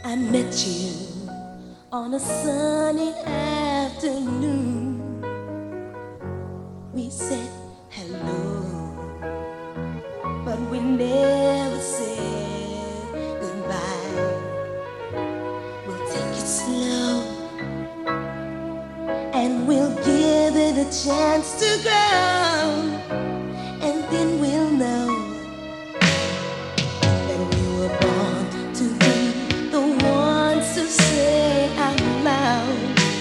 I met you on a sunny afternoon. We said hello, but we never said goodbye. We'll take it slow, and we'll give it a chance to grow, and then we'll know that we were born to be the ones to say out loud,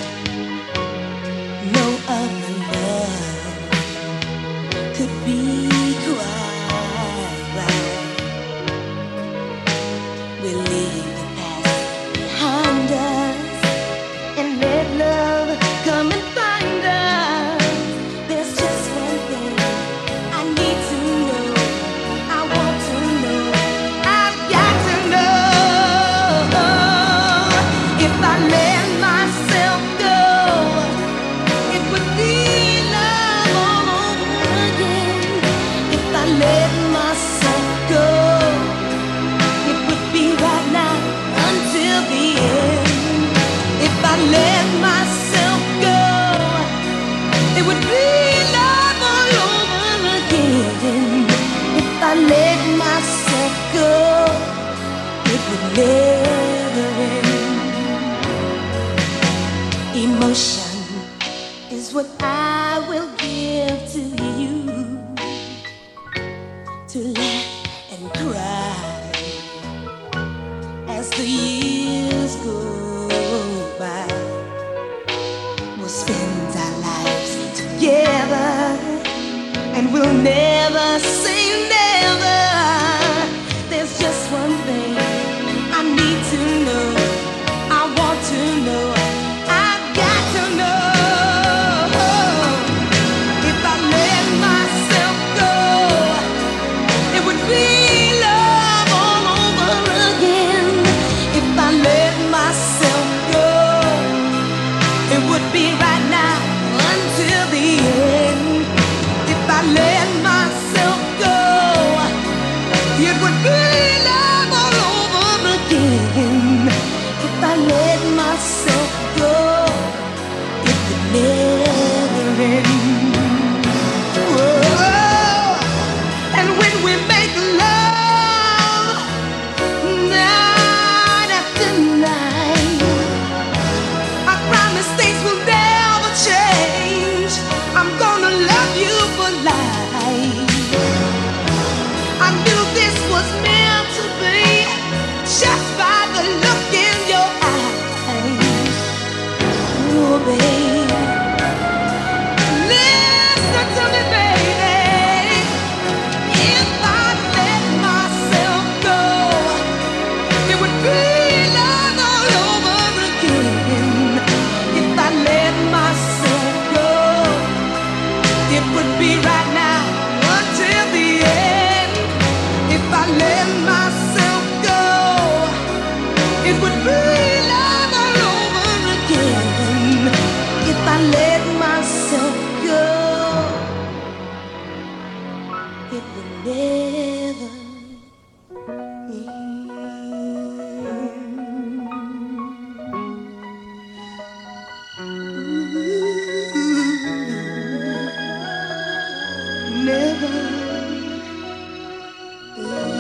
no other love could be quite right. We'll leave the past behind us and let love come and find us. There's just one thing I need to know. I want to know. I've got to know. If I let myself go, it would be love all over again. If I let myself go, it would be right now until the end. If I let myself go, it would be love all over again. If I let myself go, it would never end. Emotion is what I will give to you, to laugh and cry as the years go by. We'll spend our lives together, and we'll never say never. There's just one thing I need to know. I want to know. I've got to know. If I let myself go, it would be love all over again. If I let myself go, it would be right now until the end. If I let myself go, it would be love all over again. If I let myself go, it would never end. Whoa. And when we make love night after night, I promise things will never change. I'm gonna love you for life. I knew this was meant to be, just by the look in your eyes. Oh, baby, listen to me, baby. If I let myself go, it would be love all over again. If I let myself go, it would be right now until the end. If I let myself go, it would be love all over again. If I let myself go, it would never end. Never end.